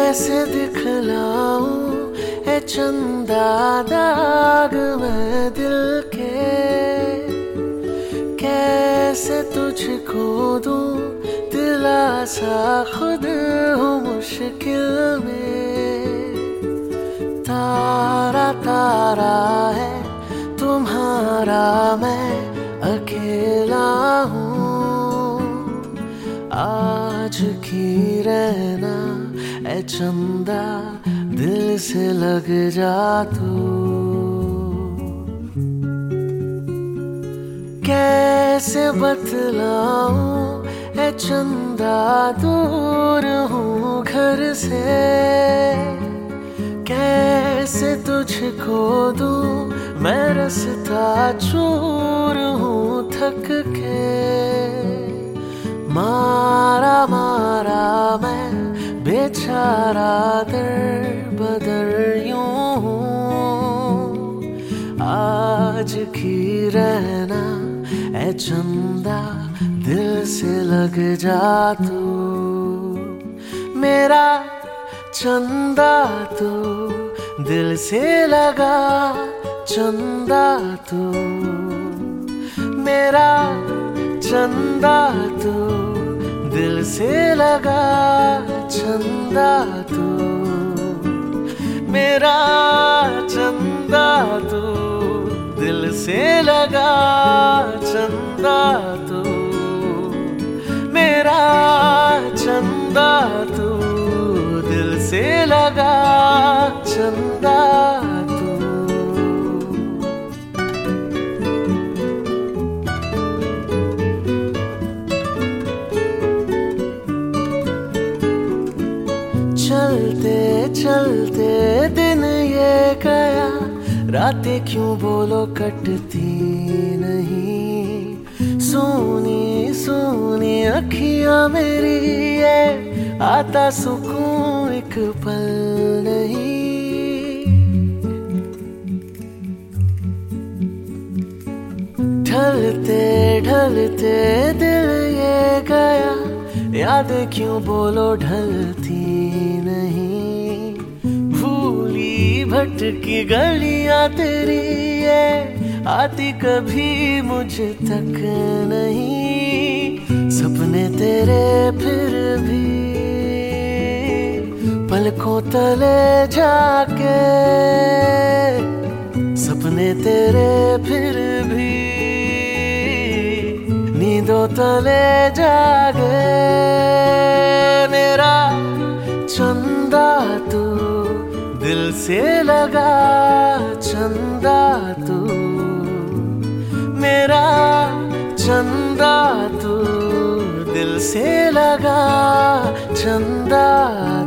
कैसे दिखलाऊं ए चंदा दाग मैं दिल के, कैसे तुझको दूं दिलासा खुद हूँ मुश्किल में। तारा तारा है तुम्हारा मैं अकेला हूँ, आज की रहना ए चंदा दिल से लग जा तू। कैसे बतलाऊं ए चंदा दूर हूँ घर से, कैसे तुझको दूं मैं रास्ता चूर हूँ थक के। मारा मारा मैं बेचारा दर बदर यूं हूँ, आज की रहना ए चंदा दिल से लग जा तू। मेरा चंदा तू दिल से लगा चंदा तू, मेरा चंदा तू दिल से लगा चंदा तू, मेरा चंदा तू दिल से लगा चंदा तू, मेरा चंदा तू दिल से लगा चंदा तू। चलते चलते दिन ये गया, रातें क्यों बोलो कटती नहीं। सोनी सोनी अखियां मेरी ये आता सुकून एक पल नहीं। ढलते ढलते दिल ये गया, यादें क्यों बोलो ढलती नहीं। भूली भटकी गलियां तेरी ये आती कभी मुझ तक नहीं। सपने तेरे फिर भी पलकों तले जाके, सपने तेरे फिर भी नींदों तले जागे। मेरा चंदा तू दिल से लगा चंदा तू, मेरा चंदा तू दिल से लगा चंदा